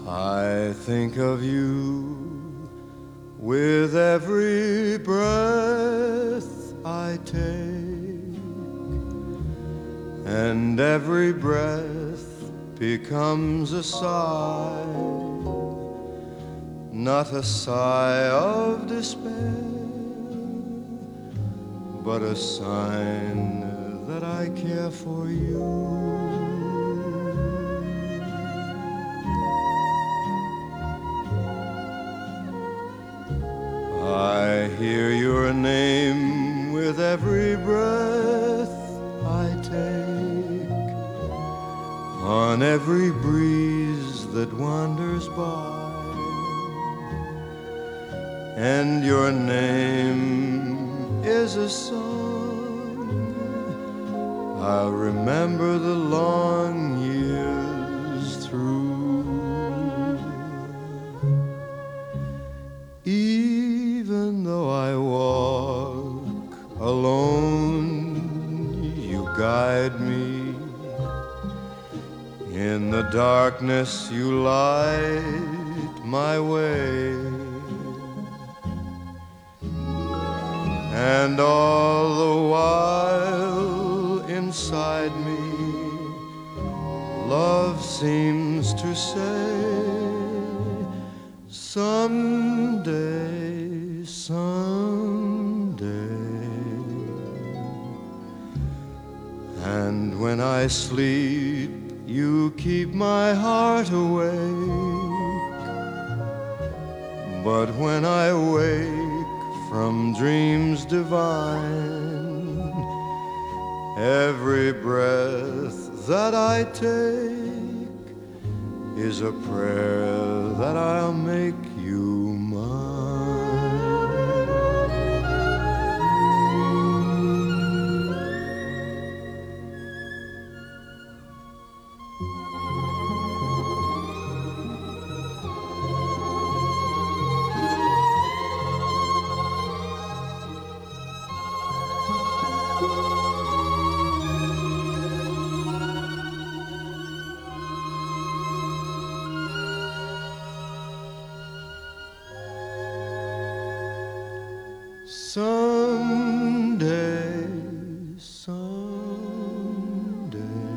I think of you with every breath I take, and every breath becomes a sigh, not a sigh of despair, but a sign that I care for you. I hear your name with every breath I take, on every breeze that wanders by, and your name is a song I'll remember the long years through. Even though I walk alone, you guide me. In the darkness you light my way, and all the while inside me love seems to say, someday, someday. And when I sleep, you keep my heart awake, but when I wake from dreams divine, every breath that I take is a prayer that I'll make you mine. Someday, someday,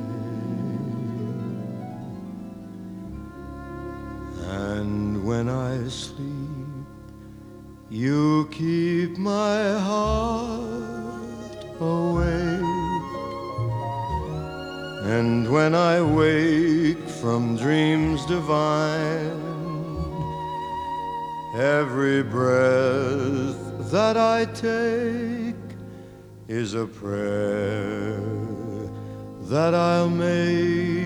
and when I sleep, you keep my heart awake, and when I wake from dreams divine, every breath that I take is a prayer that I'll make